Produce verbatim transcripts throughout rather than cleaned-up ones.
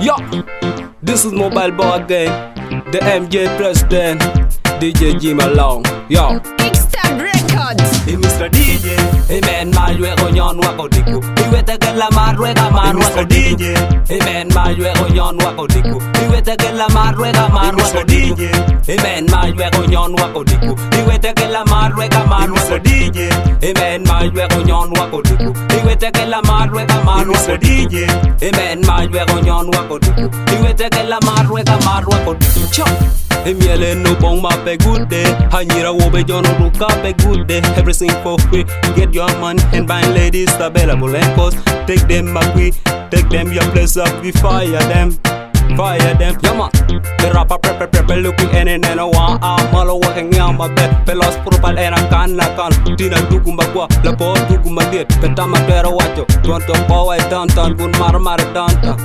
Yo, this is Mobile Boy again, the M J President, D J G Malone. Yo, Kickstart Records. hey Mister D J, hey man, malwe konyon wako diku. Iwete kela marwe kamar wako diku. Hey man, malwe konyon wako diku. Iwete kela marwe kamar wako diku. Hey man, malwe konyon wako diku. Iwete kela marwe kamar wako diku. Hey man, malwe konyon wako diku. Iwete kela marwe kamar wako diku. Hey man, malwe konyon wako diku. Iwete kela marwe kamar wako diku. Chop. Emiele no bong ma pe good day. Hanyira wobe jono ruka pe good day. Everything for free. Get your money and buying ladies available and cost. Take them back we, take them your place up. We fire them, fire them. Yeah man. The rapper prep prep looking in and I want a malo walking on my bed. Pelos propal and I can la can. Tina dugumba kwa la po dugumba dit. Petama tera wacho. Don't talk power downtown. Gun mara mara downtown.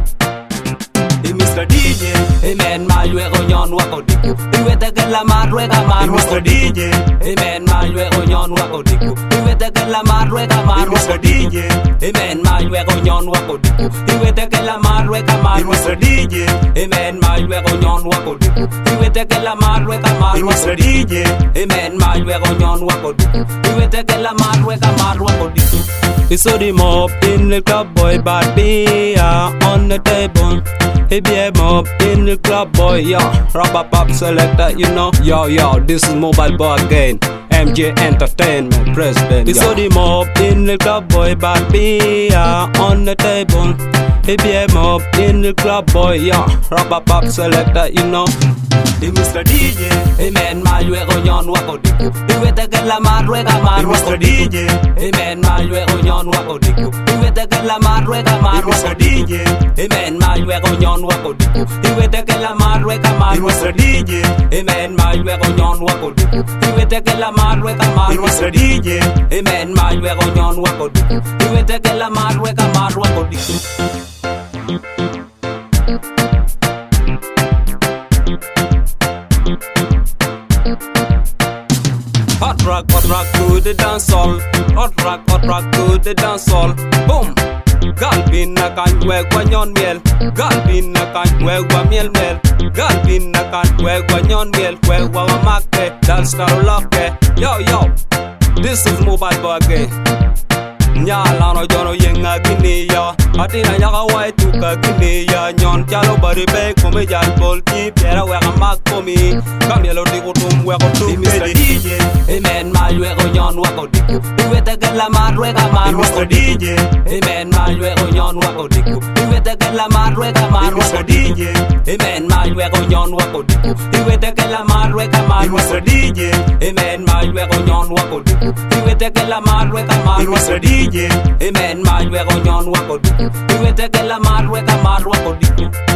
Hey Mister D J, hey man, malwe konyon wako diku. Iwete kela marwe kamar wako diku. Hey man, malwe konyon wako diku. Iwete kela marwe kamar wako diku. Hey man, malwe konyon wako diku. Iwete kela marwe kamar wako diku. Hey man, malwe konyon wako diku. Iwete kela marwe kamar wako diku. Hey man, malwe konyon wako diku. Iwete kela marwe kamar wako diku. It's so the mob in the club, boy, bad beer on the table. Hey, be a mob in the club, boy, yo. Rubber pop selector, you know. Yo, yo, this is Mobile Boy again. M J Entertainment President. It's so the mob in the club, boy, bad beer on the table. Hey, be a mob in the club, boy, yo. Rubber pop selector, you know. Hey Mister D J, hey man, malwe konyon wako diku. Iwete kela marwe kamar wako diku. Hey man, malwe konyon wako diku. Iwete kela marwe kamar wako diku. Hey man, malwe konyon wako diku. Iwete kela marwe kamar wako diku. Hey man, malwe konyon wako diku. Iwete kela marwe kamar wako diku. Hey man, malwe konyon wako diku. Iwete kela marwe kamar wako diku. Hot rock, hot rock to the dance hall. Hot rock, hot rock to the dance hall. Boom. Galbin na kanwe kwa nyon miel. Galbin na kanwe kwa miel miel. Galbin na kanwe kwa nyon miel. Kwe wa wamakte, dance style loke. Yo yo, this is Mobile Boy again. Nyala no jono yenga gini ya. Atina nyaka wai tuka gini ya. Nyon chalo bari be kome jal bol ki. Piera weka mak komi. Kamielo diku tum weko tum. Hey Mister D J, hey man, malwe konyon wako diku. Iwete kela marwe kamar wako diku. Hey man, malwe konyon wako diku. Iwete kela marwe kamar wako diku. Hey man, malwe konyon wako diku. Iwete kela marwe kamar wako diku. Hey man, malwe konyon wako diku. Iwete kela marwe kamar wako diku. Hey man, malwe konyon wako diku. Iwete kela marwe kamar wako diku.